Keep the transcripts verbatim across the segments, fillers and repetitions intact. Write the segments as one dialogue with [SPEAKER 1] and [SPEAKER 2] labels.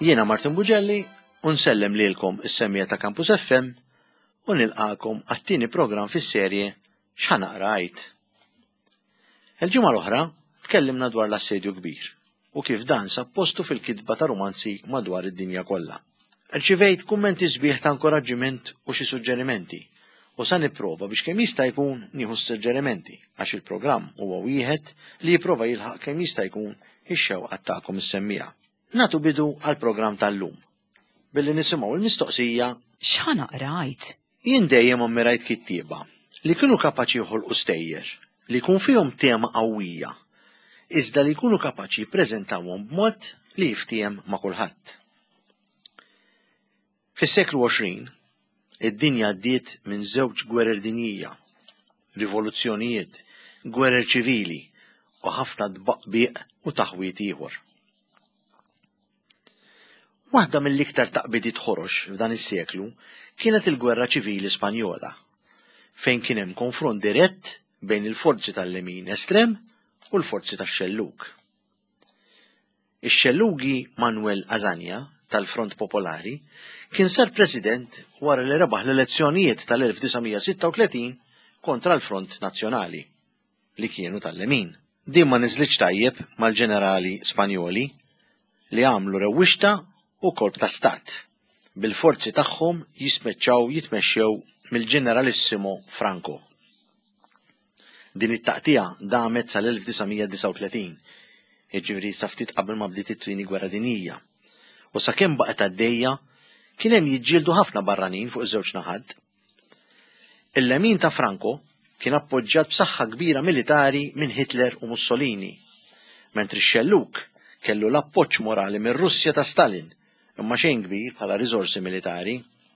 [SPEAKER 1] Jiena Martin Buġelli u nsellem lilkom is-semmija ta' Campus F M u nilqakom għat-tieni programm fis-serje X'ħanaqra Għid. Il-ġimgħa l-oħra tkellimna dwar l-assedju kbir u kif dan sappostu fil-kitba ta' romanzi madwar id-dinja kollha. Rċivejt kummenti sbieħ ta' inkoraġġiment u xi suġġerimenti u sa nipprova biex kemm jista' jkun nieħu suġġerimenti għax il-programm huwa wieħed li jipprova jilħaq kemm jista' jkun ix-xewqa tagħkom is-semmija. Nagħtu bidu għall-programm tal-lum billi nisimgħu l-mistoqsija
[SPEAKER 2] X'ħanaqra Għid?
[SPEAKER 1] Jien dejjem ammirajt kittieba li kienu kapaċi joħolqu stejjer li jkun fihom tema qawwija iżda li jkunu kapaċi jippreżentawhom b'mod li jiftiem ma' kulħadd. Fis-seklu għoxrin id-dinja għaddiet minn żewġ gwerer dinjija, rivoluzzjonijiet, gwerer ċivili u ħafna dbaqbiq u taħwit ieħor. Waħda mill-iktar taqbidiet ħorox f'dan is-seklu kienet il-Gwerra Ċivili Spanjola, fejn kien hemm konfront dirett bejn il-forzi tal-lemin estrem u l-forzi tax-Xellug. Ix-Xellugi Manuel Azaña tal-Front Popolari kien sar President wara li rebaħ l-elezzjonijiet tal-elf tisgħomija sitta u tletin kontra l-Front Nazzjonali li kienu tal-lemin. Din ma niżlitx tajjeb mal-ġenerali Spanjoli li għamlu rewwixta u kolb ta' stat bil-forzi tagħhom jismeċċaw jitmexxew mill-ġeneralissimo Franco. Din it-taqtija damet sal-elf tisgħomija disa' u tletin, jiġifieri sa ftit qabel ma bdiet it-tieni gwerra dinjija. U sakemm baqgħet għaddejja kien hemm jiġġieldu ħafna barranin fuq iż-żewġ naħat. Il-lemin ta' Franco kien appoġġjat b'saħħa kbira militari minn Hitler u Mussolini, mentri x-Xellug kellu l-appoġġ morali minn Russja ta' Stalin imma xejn kbir bħala riżorsi militari.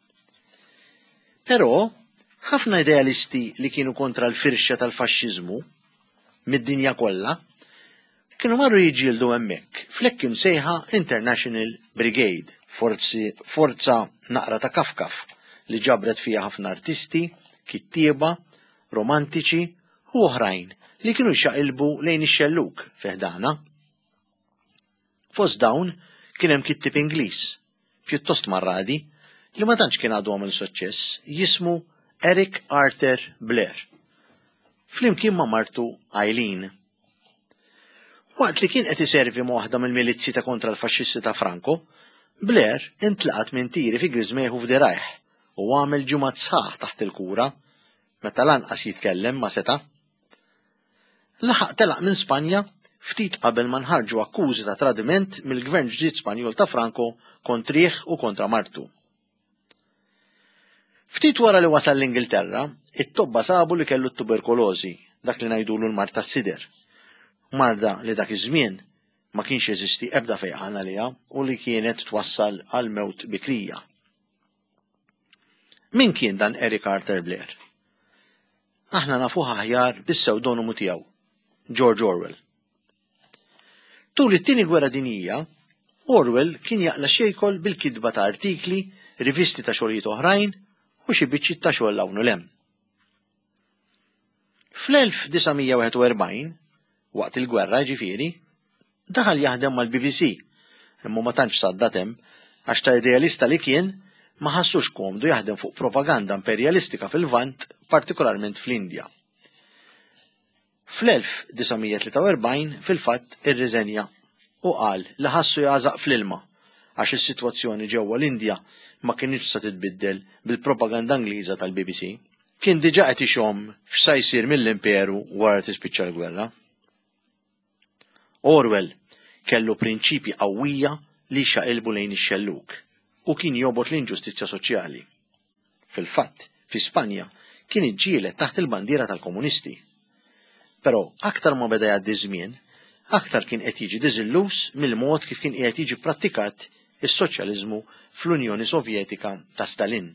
[SPEAKER 1] Però ħafna idealisti li kienu kontra l-firxa tal-faxxiżmu mid-dinja kollha kienu marru jiġġieldu hemmhekk fl-hekk imsejħa International Brigade, forzi forza naqra ta' kafkaf li ġabret fiha ħafna artisti, kittieba, romantiċi u oħrajn li kienu jxaqilbu lejn ix-Xellug fih dana. Fost dawn kien hemm kittib Ingliż, pjuttost marradi, li ma tantx kien għadu għamel suċċess, jismu Eric Arthur Blair, flimkien ma' martu Eileen. Waqt li kien qed iservi ma' waħda mill-milizzi ta' kontra l-faxxisti ta' Franco, Blair intlaqat minn tiri fi Grizmeħu f'Dirajh u għamel ġumat sħaħ taħt il-kura, meta lanqas jitkellem ma' seta'. Laħaq telaq minn Spanja ftit qabel ma nħarġu akkużi ta' tradiment mill-Gvern ġdid Spanjol ta' Franco kontrih u kontra martu. Ftit wara li wasal l-Ingilterra, it-tobba sabu li kellu t-tuberkulożi, dak li ngħidulu l-mart tas-sider. Marda li dak iż-żmien ma kienx jeżisti ebda fejqan għaliha u li kienet twassal għal mewt bikrija. Min kien dan Eric Arthur Blair? Aħna nafuh aħjar bis-pseudonimu tiegħu, George Orwell. Tul it-tieni gwerra dinjija, Orwell kien jaqla xejkol bil-kitba ta' artikli, rivisti ta' xogħlijiet oħrajn u xi biċċiet ta' xogħol hawn u lem. Fl-elf disgħomija wieħed u erbgħin, waqt il-gwerra ġifieri, daħal jaħdem mal-B B C, imma ma tantx saddatem għax ta' idealista li kien ma ħassux komdu jaħdem fuq propaganda imperjalistika fil-Lvant, partikolarment fl-Indja. Fl-elf disgħomija tlieta u erbgħin fil-fatt irriżenja u qal li ħassu jagħżaq fl-ilma għax is-sitwazzjoni ġewwa l-Indja ma kienx se titbiddel bil-propaganda Ingliża tal-B B C. Kien diġà qed ixomm x'sa jsir mill-imperu wara tispiċċa l-gwerra. Orwell kellu prinċipji qawwija li xaqilbu lejn ix-Xellug u kien jobot l-inġustizzja soċjali. Fil-fatt, fi Spanja kien iġġieled taħt il-bandiera tal-komunisti. Però aktar ma beda jgħaddi żmien, aktar kien qed jiġi diżillus mill-mod kif kien qed jiġi prattikat is-soċjaliżmu fl-Unjoni Sovjetika ta' Stalin.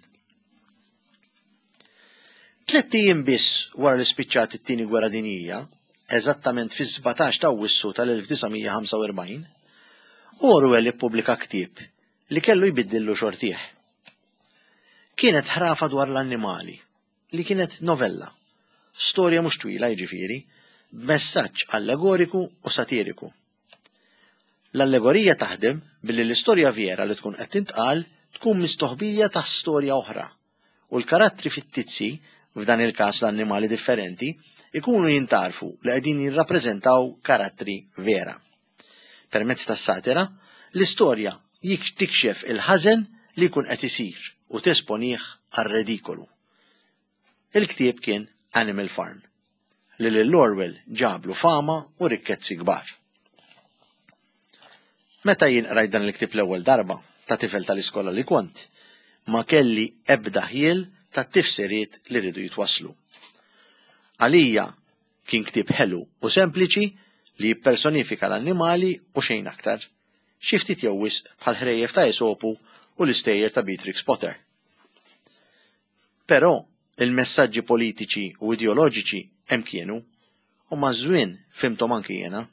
[SPEAKER 1] Tliet ijiem biss wara li spiċċat it-tieni gwerra dinjija, eżattament fi sbatax ta' Awwissu tal-elf disgħomija ħamsa u erbgħin, Orwell ippubblika ktieb li kellu jbiddillu xortieħ. Kienet ħrafa dwar l-annimali, li kienet novella, storja mhux twila jiġifieri, b'messaġġ allegoriku u satiriku. L-allegorija taħdem billi l-istorja vera li tkun qed tintqal tkun mistoħbija ta' storja oħra u l-karattri fittizji, f'dan il-każ l-annimali differenti, ikunu jintarfu li qegħdin jirrappreżentaw karattri vera. Permezz tas-satira, l-istorja tikxef il-ħażen li jkun qed isir u tesponih għar-redikolu. Il-ktieb kien Animal Farm, li lil Orwell ġablu fama u rikkezzi kbar. Meta jien qrajt dan il-ktieb l-ewwel darba ta' tifel tal-iskola li kont, ma kelli ebda ħiel ta' tifsiriet li ridu jitwasslu. Għalija kien ktieb ħelu u sempliċi li jippersonifika l-annimali u xejn aktar, xi ftit jew wisq bħal ħrejjef ta' Esopu u l-istejjer ta' Beatrix Potter. Però il-messaġġi politiċi u ideoloġiċi hemm kienu u maż-żmien fimthom anki jiena.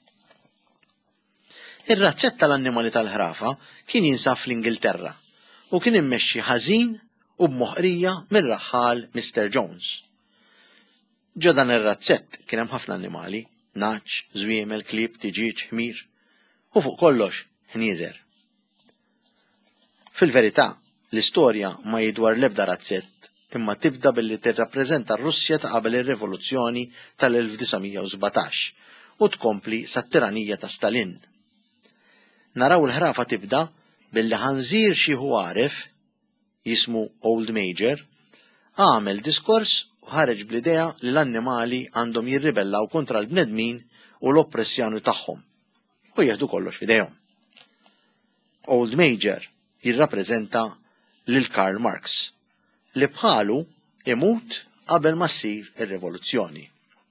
[SPEAKER 1] Ir-razzett tal-annimali tal-ħrafa kien jinsab fl-Ingilterra u kien immexxi ħażin u b'moħqrija mir-raħħal mister Jones. Ġo dan ir-razzett kien hemm ħafna annimali, naċ, żwiemel, klieb, tiġiġ, ħmier u fuq kollox ħnieżer. Fil-verità, l-istorja ma jidwar l-ebda razzett imma tibda billi tirrappreżenta r-Russja ta' qabel ir-Rivoluzzjoni tal-elf tisgħomija u sbatax u tkompli sat-tiranija ta' Stalin. Naraw il-ħrafa tibda billi ħanżir xi għaref jismu Old Major għamel diskors u ħareġ bl-idea li l-annimali għandhom jirribellaw kontra l-bnedmin u l-oppressjoni tagħhom u jieħdu kollox f'idejhom. Old Major jirrappreżenta lil Karl Marx li bħalu imut qabel ma ssir ir-rivoluzzjoni.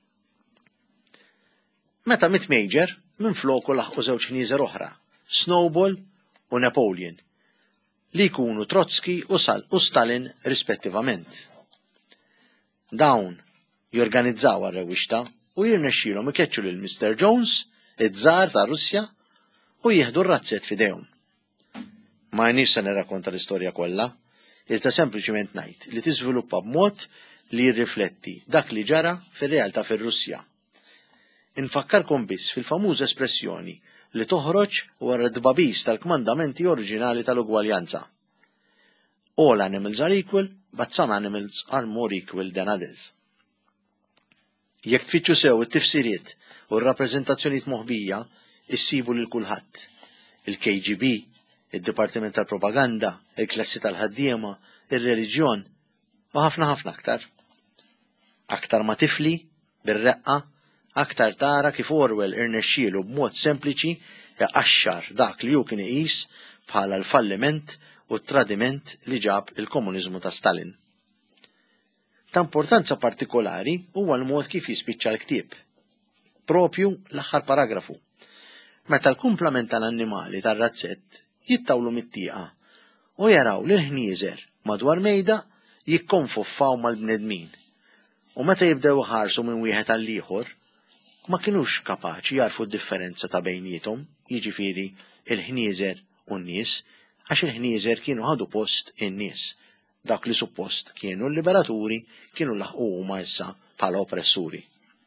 [SPEAKER 1] Meta mit Major minfloku laħqu żewġ ħnieżer oħra, Snowball u Napoleon, li jkunu Trotsky u Stalin rispettivament. Dawn jorganizzaw għar-rewwixta u jirnexxielhom ikeċċu lil mister Jones, iż-żgħar ta' Russja, u jieħdu r-razzett f'idejhom. Ma jniex se nirrakkonta l-istorja kollha, iżda sempliċiment ngħid li tiżviluppa b'mod li jirrifletti dak li ġara fir-realtà fir-Russja. Infakkarkom biss fil-famuża espressjoni li toħroġ wara d-dbabis tal-kmandamenti oriġinali tal-ugwaljanza. All animals are equal, but some animals are more equal than others. Jekk tfittxu sew it-tifsiriet u r-rappreżentazzjonijiet moħbija issibu lil kulħadd. Il-K G B, id-Dipartiment tal-Propaganda, il-klassi tal-ħaddiema, ir-reliġjon u ħafna ħafna aktar. Aktar ma tifli, bir-reqqa, aktar tara kif Orwell irnexxielu b'mod sempliċi jaqaxxar dak li hu kien iqis bħala l-falliment u t-tradiment li ġab il-komuniżmu ta' Stalin. Ta' importanza partikolari huwa l-mod kif jispiċċa l-ktieb. Propju l-aħħar paragrafu. Meta l-kumplament tal-annimali tar-razzett jittawlu mit-tieqa u jaraw li l-ħnieżer madwar mejda jikkonfuffaw mal-bnedmin. U meta jibdew ħarsu minn wieħed għal ieħor, ma kinux kapaċi jarfu d-differenza ta' bejnietom, jiġifieri il-ħnieżer u n-nies, għax il-ħnieżer kienu ħadu post in-nies. Dak li suppost kienu l-liberaturi kienu laħqu huma issa bħala oppressuri.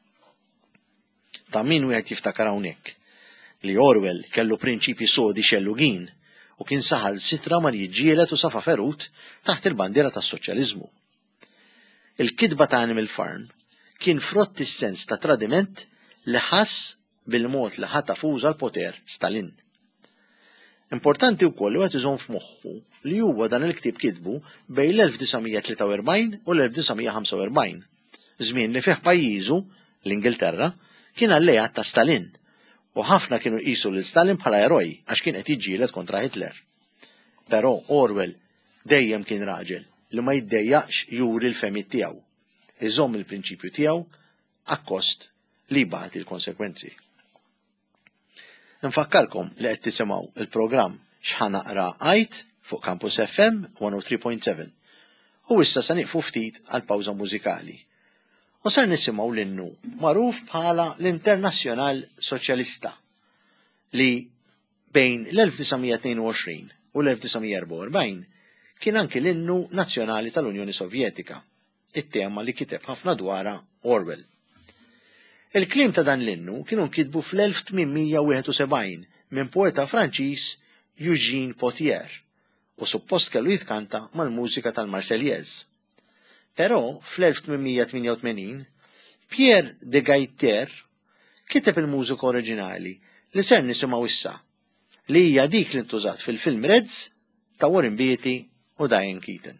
[SPEAKER 1] Ta' min wieħed jiftakar hawnhekk li Orwell kellu prinċipji sodi xellugin u kien saħal sitra ma jiġġieled u safa ferut taħt il-bandiera tas-soċjaliżmu. Il-kitba ta' Animal Farm kien frott is-sens ta' tradiment li ħass bil-mod li ħata fuża l-poter Stalin. Importanti wkoll li qed iżomm f'moħħu li huwa dan il-ktieb kitbu bejn l-elf tisgħomija tlieta u erbgħin u l-elf tisgħomija ħamsa u erbgħin, żmien li fih pajjiżu, l-Ingilterra, kien allejat ta' Stalin u ħafna kienu jqisu lil Stalin bħala eroj għax kien qed jiġġieled kontra Hitler. Però Orwell dejjem kien raġel li ma jiddejjaqx juri l-femiet tiegħu, iżomm il-prinċipju tiegħu akkost li jbagħti l-konsekwenzi. Infakkarkom li qed tisimgħu il-programm X'ħanaqra Għajt fuq Campus F M one oh three point seven u issa se nieqfu ftit għal pawża mużikali. U sar nisimgħu l-innu magħruf bħala l-Internazzjonal Soċjalista li bejn l-elf tisgħomija tnejn u għoxrin u l-elf tisgħomija erba' u erbgħin kien anki l-innu nazzjonali tal-Unjoni Sovjetika, it-tema li kiteb ħafna dwarha Orwell. Il-kliem ta' dan l-innu kienu nkitbu fl-elf tminmija wieħed u sebgħin minn poeta Franċiż Eugene Potier u suppost kellu jitkanta mal-mużika tal-Marseillaise. Però fl-elf tminmija tminja u tmenin Pierre de Gaiter kiteb il-mużika oriġinali li ser nisimgħu issa, li hija dik li ntużat fil-film Reds ta' Warren Beatty u Diane Keaton.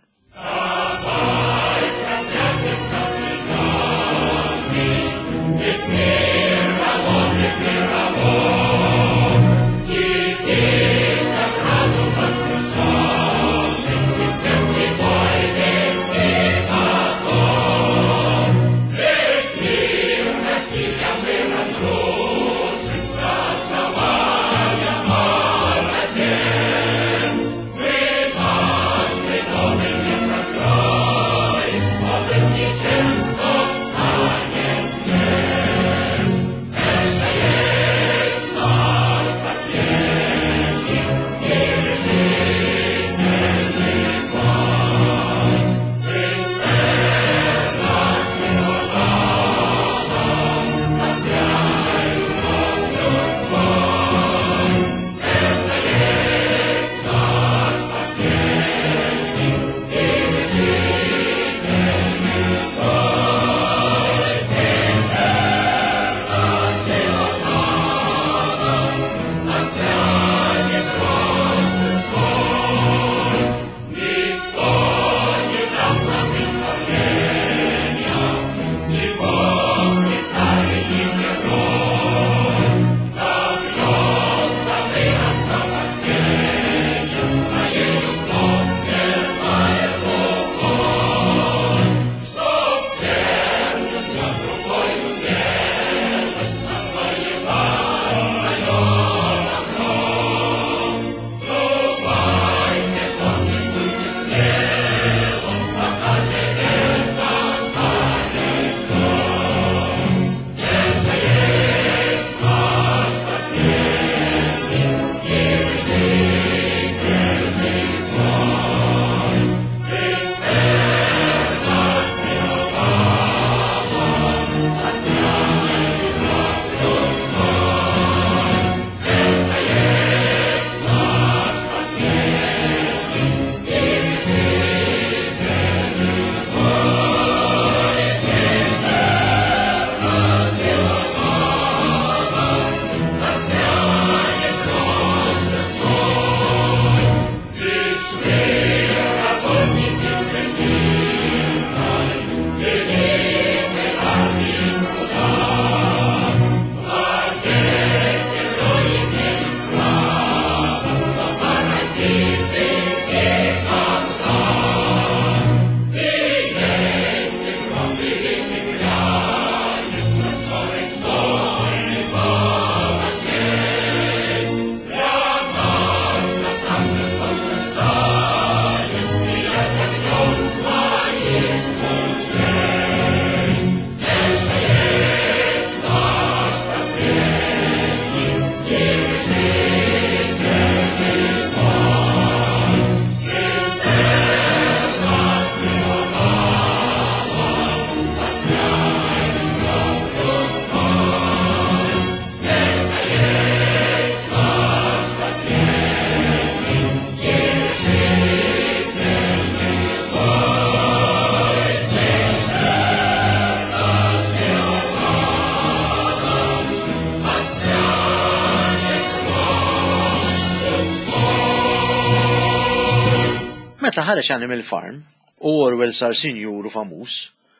[SPEAKER 2] Meta ħareġ Animal Farm u Orwell sar sinjur u famuż,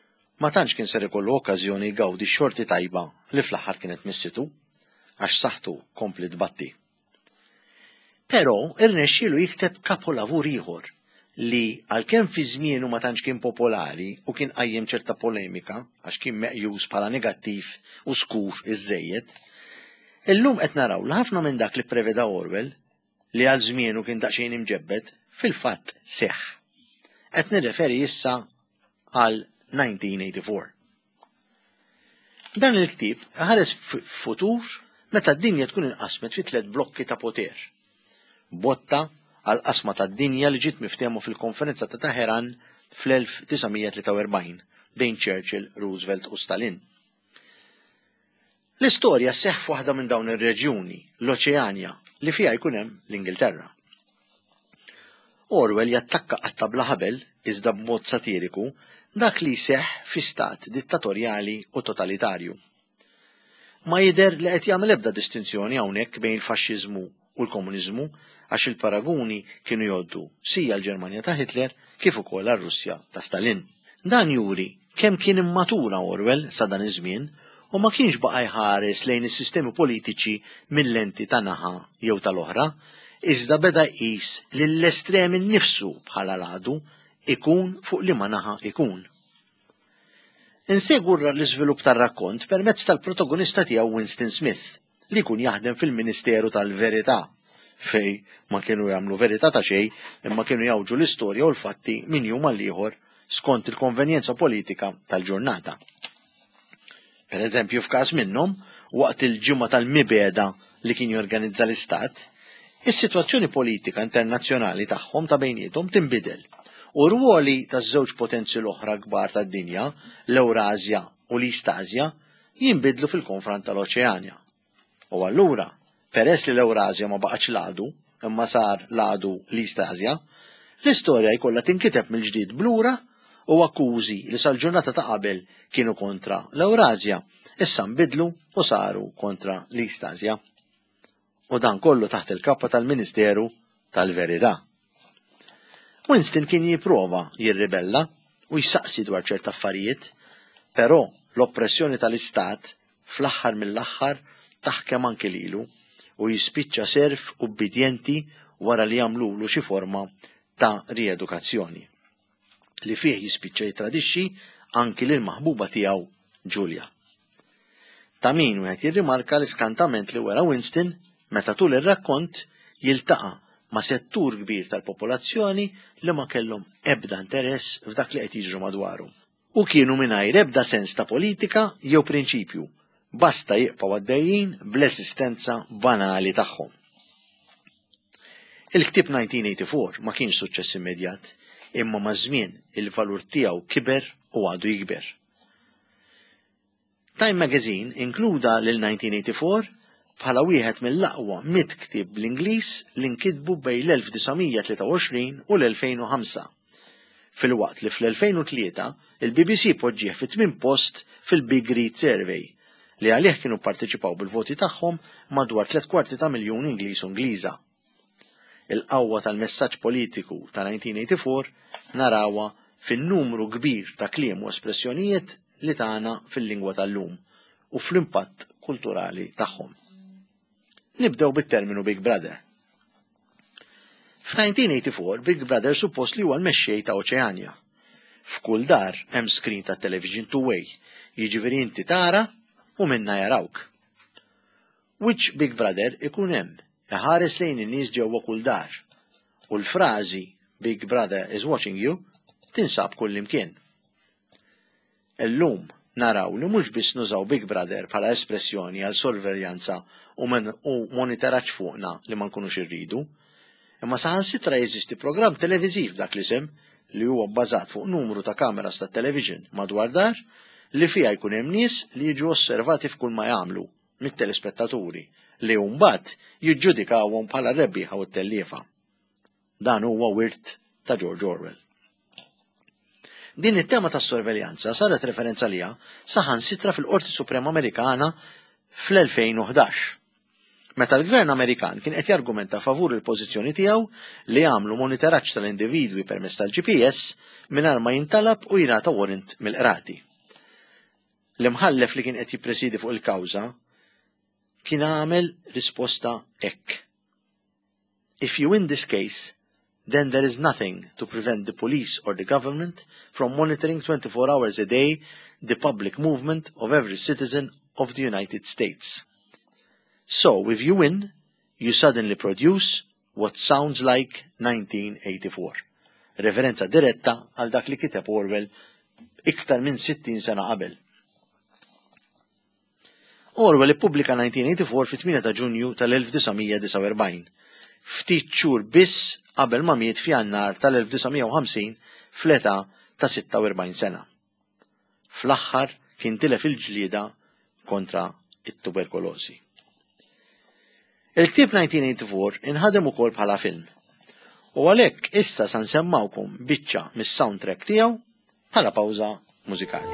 [SPEAKER 2] ma tantx kien ser ikollu okkażjoni jgawdi xorti tajba li fl-aħħar kienet missitu għax saħħtu kompli tbatti. Però irnexxielu jikteb kapolavur ieħor li għalkemm fi żmienu ma tantx kien popolari u kien qajjem ċerta polemika għax kien meqjus bħala negattiv u skur iż-żejjed, illum qed naraw li ħafna minn dak li preveda Orwell li għal żmienu kien daqsxejn imġebbed fil-fatt seħħ. Qed nirreferi issa għal nineteen eighty-four. Dan il-ktieb ħares futur meta d-dinja tkun inqasmet fi tliet blokki ta' poter. Botta għal qasma tad-dinja li ġiet miftehmu fil-konferenza ta' Teheran fl-elf tisgħomija tlieta u erbgħin bejn Churchill, Roosevelt u Stalin.
[SPEAKER 1] L-istorja seħħ f'waħda minn dawn ir-reġjuni, l-Oċeanja, li fiha jkun hemm l-Ingilterra. Orwell jattakka qatta ħabel iżda b'mod satiriku dak li jseħħ fi stat dittatorjali u totalitarju. Ma jidher li qed jagħmel ebda distinzjoni hawnhekk bejn il-faxxiżmu u l-komuniżmu għax il-paraguni kienu jgħoddu sija l-Ġermanja ta' Hitler kif ukoll għar-Russja ta' Stalin. Dan juri kemm kien immatura Orwell sa dan iż-żmien u ma kienx baqa' jħares lejn is-sistemi politiċi mill-lenti ta' naħa jew tal-oħra, iżda beda jqis li l-estrem innifsu bħala l-għadu ikun fuq liema naħa ikun. Insegwu l-iżvilupp tar-rakkont permezz tal-protagonista tiegħu Winston Smith li jkun jaħdem fil-Ministeru tal-Verità fej ma kienu jagħmlu verità ta' xejn imma kienu jawġu l-istorja u l-fatti minn jum għal ieħor skont il-konvenjenza politika tal-ġurnata. Pereżempju f'każ minnhom, waqt il-ġimgħa tal-mibeda li kien jorganizza l-Istat, is-sitwazzjoni politika internazzjonali tagħhom ta' bejniethom tinbidel u rwoli taż-żewġ potenzi l-oħra kbar tad-dinja, l-Ewrasja u l-East-Asja, jinbidlu fil-konfront tal-Oċeanja. U allura, peress li l-Ewrasja ma baqgħetx l-għadu, imma sar l-għadu l-East-Asja, l-istorja jkollha tinkiteb mill-ġdid blura u akkużi li sal-ġurnata ta' qabel kienu kontra l-Ewrasja, issa nbidlu u saru kontra l-East-Asja. U dan kollu taħt il-kappa tal-Ministeru tal-Verità. Winston kien jipprova jirribella u jsaqsi dwar ċert affarijiet, però l-oppressjoni tal-Istat fl-aħħar mill-aħħar taħkem anke lilu u jispiċċa serf ubbidjenti wara li jagħmlulu xi forma ta' riedukazzjoni li fih jispiċċa jitradixxi anki lil maħbuba tiegħu Julia. Ta' min wieħed jirrimarka l-iskantament li wera Winston meta tul ir-rakkont jiltaqa' ma' settur kbir tal-popolazzjoni li ma kellhom ebda interess f'dak li qed jiġru madwaru. U kienu mingħajr ebda sens ta' politika jew prinċipju, basta jibqgħu għaddejjin bl-esistenza banali tagħhom. Il-ktieb nineteen eighty-four ma kienx suċċess immedjat, imma maż-żmien il-valur tiegħu kiber u għadu jikber. Time Magazine inkluda lil nineteen eighty-four bħala wieħed mill-aqwa miet ktieb bl-Ingliż li nkitbu bejn l-elf tisgħumija tlieta wgħoxrin u l-elfejn u ħamsa. Filwaqt li fl-elfejn u tlieta il-B B C poġġieħ fi tmien post fil-Big Read Survey li għalih kienu pparteċipaw bil-voti tagħhom madwar tliet kwarti ta' miljun Ingliż u Ingliża. Il-qawwa tal-messaġġ politiku ta' nineteen eighty-four narawha fin-numru kbir ta' kliem u espressjonijiet li tagħna fil-lingwa tal-lum u fl-impatt kulturali tagħhom. Nibdew bit-terminu Big Brother. F'-nineteen eighty-four Big Brother suppost li huwa l-mexxej ta' Oċeanja. F'kull dar hemm screen ta' television two-way, jiġifieri inti tara u minna jarawk. Which Big Brother ikun hemm iħares lejn in-nies ġewwa kull dar u l-frażi Big Brother is watching you tinsab kull imkien. Illum naraw li mhux biss nużaw Big Brother bħala espressjoni għal sorveljanza u monitoraġġ fuqna li ma nkunux irridu, imma saħansitra jeżisti programm televiżiv dak l-isem li huwa bbażat fuq numru ta' kameras tat television madwar dar li fiha jkun hemm nies li jiġu osservati f'kull ma jagħmlu mit-telespettaturi li mbagħad jiġġudikawhom bħala rebbieħa u t-telliefa. Dan huwa wirt ta' George Orwell. Din it-tema tas-sorveljanza saret referenza liha saħansitra fil-Qorti Suprema Amerikana fl-elfejn u ħdax. Meta l-Gvern Amerikan kien qed jargumenta favur il-pożizzjoni tiegħu li jagħmlu monitoraġġ tal-individwi permezz tal-G P S mingħajr ma jintalab u jingħata warrant mill-qrati. L-imħallef li kien qed jippresidi fuq il-kawża kien għamel risposta hekk. If you win this case, then there is nothing to prevent the police or the government from monitoring twenty-four hours a day the public movement of every citizen of the United States. So, if you win, you suddenly produce what sounds like nineteen eighty-four. Referenza diretta għal dak li kiteb Orwell iktar minn sittin sena qabel. Orwell ippubblika nineteen eighty-four fit-tmien ta' Ġunju tal-elf tisgħumija disa' u erbgħin, ftit xhur biss qabel ma miet f'Jannar tal-elf tisgħumija u ħamsin fl-età ta' sitta u erbgħin sena. Fl-aħħar kien tilef il-ġlieda kontra
[SPEAKER 2] it-tuberkulosi. Il-ktieb nineteen eighty-four inħadem ukoll bħala film. U għalhekk issa sa nsemmawkom biċċa mis-soundtrack tiegħu bħala pawża mużikali.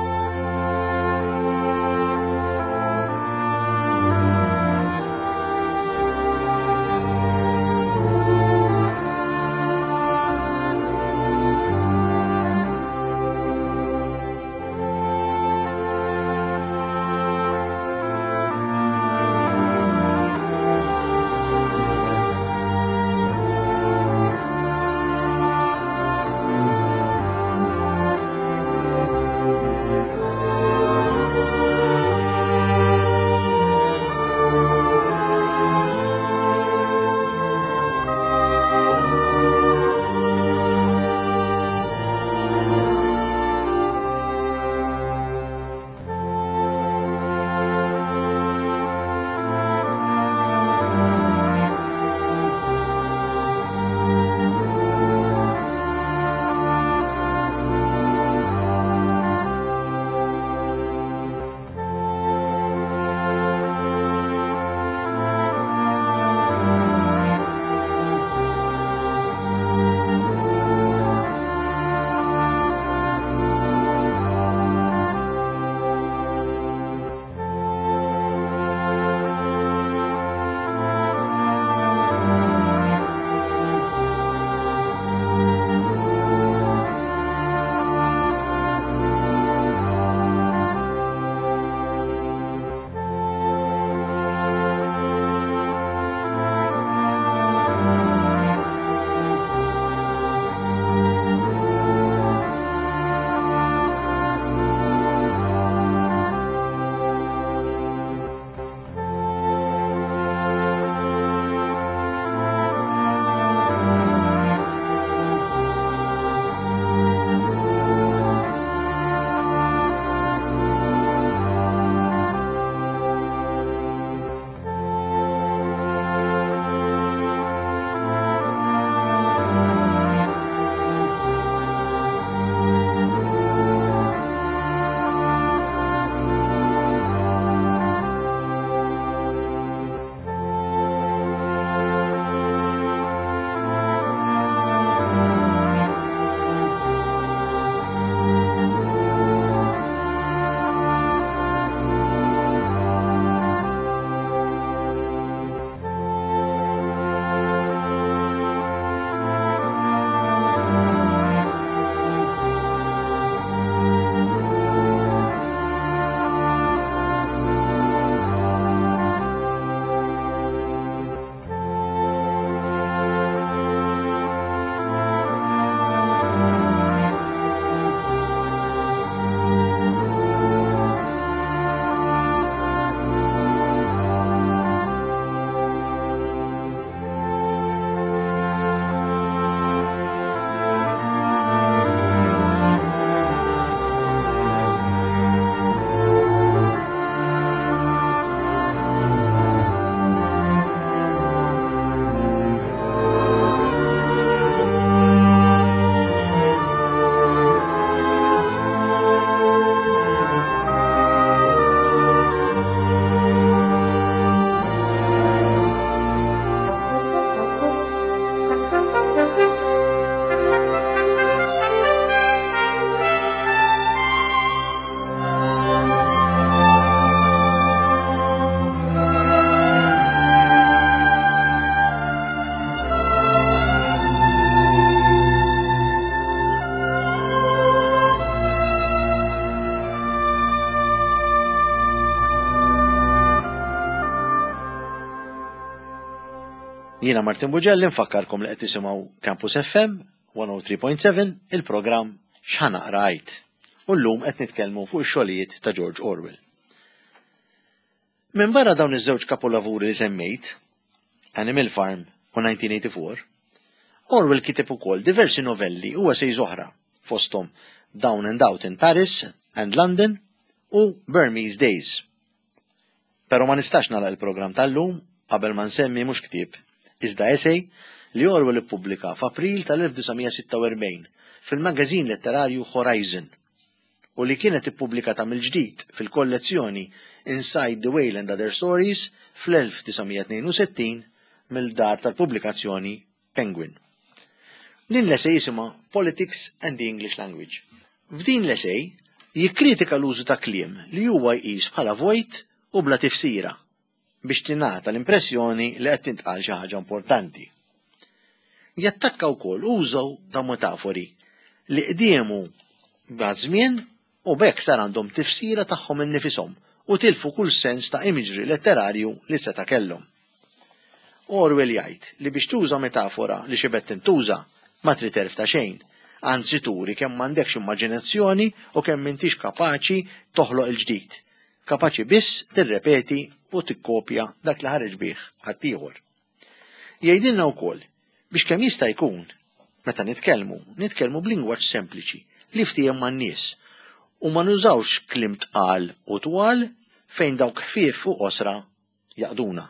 [SPEAKER 1] Jiena Martin Buġelli nfakkarkom li qed tisimgħu Campus F M one oh three point seven il-programm X'ħanaqra Għid. U llum qed nitkellmu fuq ix-xogħlijiet ta' George Orwell. Minn barra dawn iż-żewġ kapolavuri li semmejt, Animal Farm u nineteen eighty-four, Orwell kiteb ukoll diversi novelli u essays oħra, fosthom Down and Out in Paris and London u Burmese Days. Però ma nistax nagħlaq il-programm tal-lum qabel ma nsemmi mhux ktieb, iżda essay li Orwell ippubblika f'April tal-nineteen sixty-four fil-magażin letterarju Horizon u li kienet ippubblikata mill-ġdid fil-kollezzjoni Inside the Whale and Other Stories fl-1962 mill-dar tal-pubblikazzjoni Penguin. Din l-essej jisimha Politics and the English Language. F'din l-essej jikkritika l-użu ta' kliem li huwa jqis bħala vojt u bla tifsira biex tingħata l-impressjoni li qed tintqal xi ħaġa importanti. Jattakka wkoll użu ta' metafori li qdiemu b'żmien u bekk sar għandhom tifsira tagħhom innifishom u tilfu kull sens ta' imagery letterarju li seta' kellhom. Orwell jgħid li biex tuża metafora li xi bett tintuża ma trid terf ta' xejn, anzi turi kemm m'għandekx immaġinazzjoni u kemm m'intix kapaċi toħloq il-ġdid, kapaċi biss tirrepeti u tikkopja dak li ħareġ bih ħaddieħor. Jgħidilna wkoll biex kemm jista' jkun meta nitkellmu, nitkellmu b'lingwaġġ sempliċi li ftehim man-nies u ma nużawx kliem tqal u twal fejn dawk ħfief u qosra jaqduna.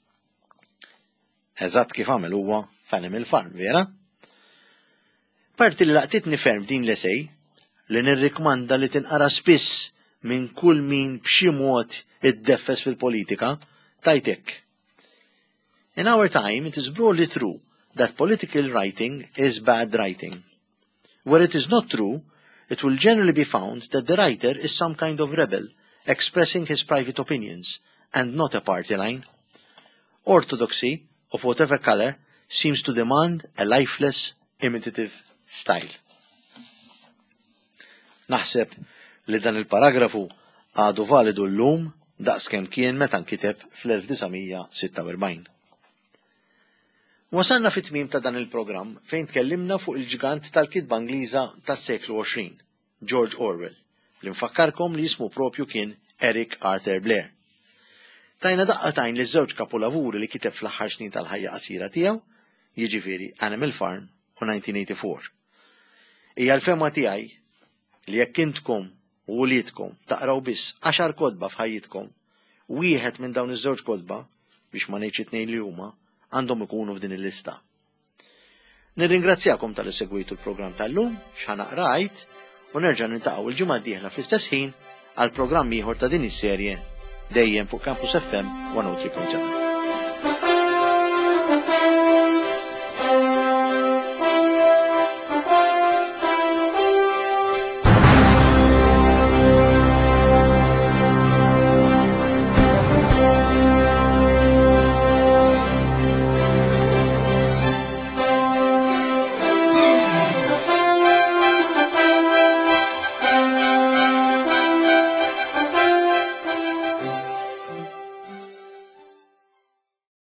[SPEAKER 1] Eżatt kif għamel huwa f'Animal Farm, vera? Parti li laqtitni ferm din l-essej li nirrikmanda li tinqara spiss minn kull min b'xi mod iddeffes fil-politika tajtek. In our time it is broadly true that political writing is bad writing. Where it is not true, it will generally be found that the writer is some kind of rebel expressing his private opinions and not a party line. Orthodoxy of whatever color seems to demand a lifeless, imitative style. Naħseb li dan il-paragrafu għadu validu l-lum daqskemm kien meta nkiteb fl-1946. Wasalna fit-tmiem ta' dan il-programm fejn tkellimna fuq il-ġigant tal-kitba Ingliża tas-seklu għoxrin, George Orwell, li nfakkarkom li jismu propju kien Eric Arthur Blair. Tajna daqqatajn li żewġ kapolavuri li kiteb fl-aħħar snin tal-ħajja qasira tiegħu, jiġifieri Animal Farm u nineteen eighty-four. Hija l-fema tiegħi li jekk intkom u wliedkom taqraw biss għaxar kotba f'ħajjitkom, wieħed minn dawn iż-żewġ kotba biex ma ngħidx it-tnejn li huma għandhom ikunu f'din il-lista. Nirringrazzjakom tal-segwitu l-programm tal-lum x'ħanaqrajt u nerġa' niltaqgħu l-ġimgħa d-dieħla fl-istess ħin għal programm ieħor ta' din is-serje dejjem fuq Campus F M one oh three point seven.